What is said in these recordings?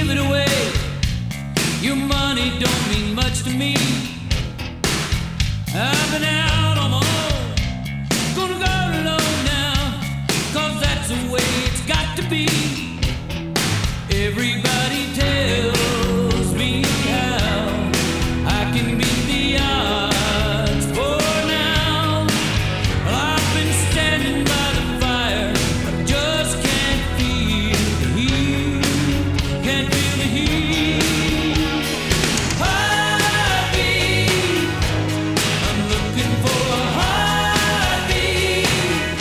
give it away. Your money don't mean much to me. I've been out on my own, gonna go alone now, 'cause that's the way it's got to be. Everybody tells me how I can beat the odds for now. Well, I've been standing by the fire, I just can't feel the heat, can't feel the heat. Heartbeat, I'm looking for a heartbeat.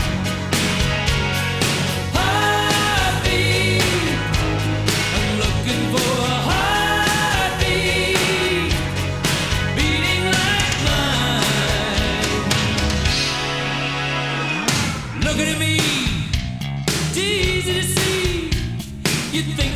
Heartbeat, I'm looking for a heartbeat, beating like mine. Looking at me, it's easy to see. You think